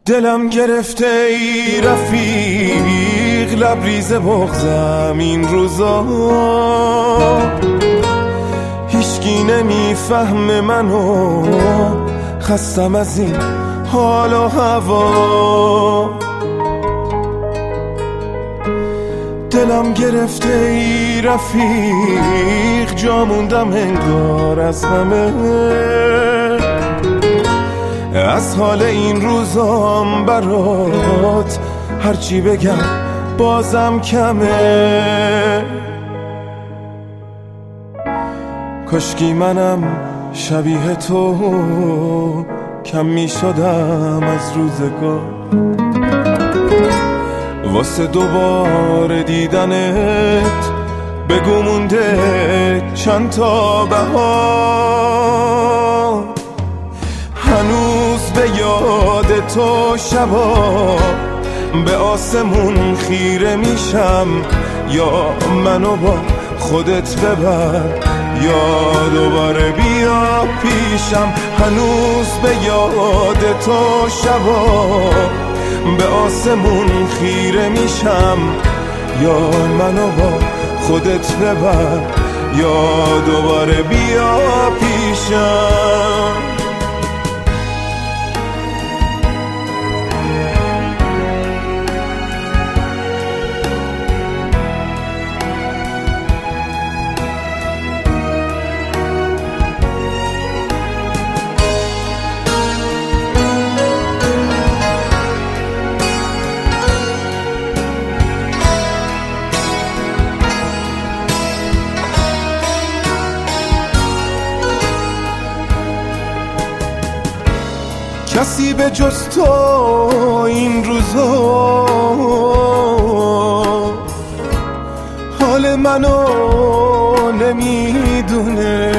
دلم گرفته ای رفیق، لبریز بغضم این روزا، هیچکی نمیفهمه منو، خستم از این حال و هوا. دلم گرفته ای رفیق، جا موندم انگار از همه، از حال این روزام برات هرچی بگم بازم کمه. کاشکی منم شبیه تو کم می شدم از روزگار، واسه دوباره دیدنت بگو مونده چند تا بهار. هنوز به یاد تو شبا به آسمون خیره میشم، یا منو با خودت ببر یا دوباره بیا پیشم. هنوز به یاد تو شبا به آسمون خیره میشم، یا منو با خودت ببر یا دوباره بیا پیشم. کسی به جز تو این روزا حال منو نمیدونه.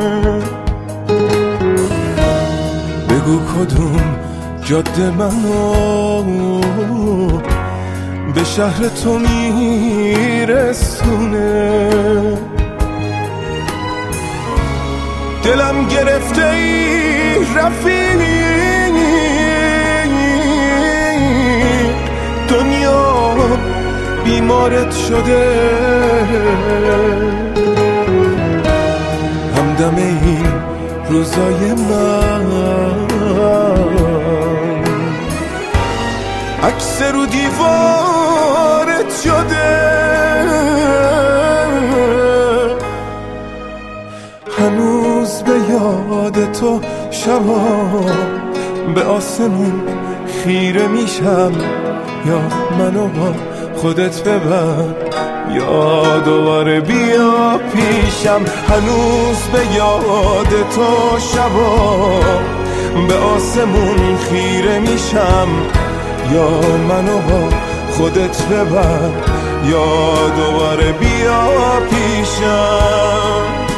بگو کدوم جاده منو به شهر تو میرسونه. دلم گرفته ای رفیق، دنیا بیمارت شده، همدم این روزای من عکس رو دیوارت شده. هنوز به یاد تو شبا به آسمون خیره میشم، یا منو با خودت ببر یا دوباره بیا پیشم. هنوز به یاد تو شبا به آسمون خیره میشم، یا منو با خودت ببر یا دوباره بیا پیشم.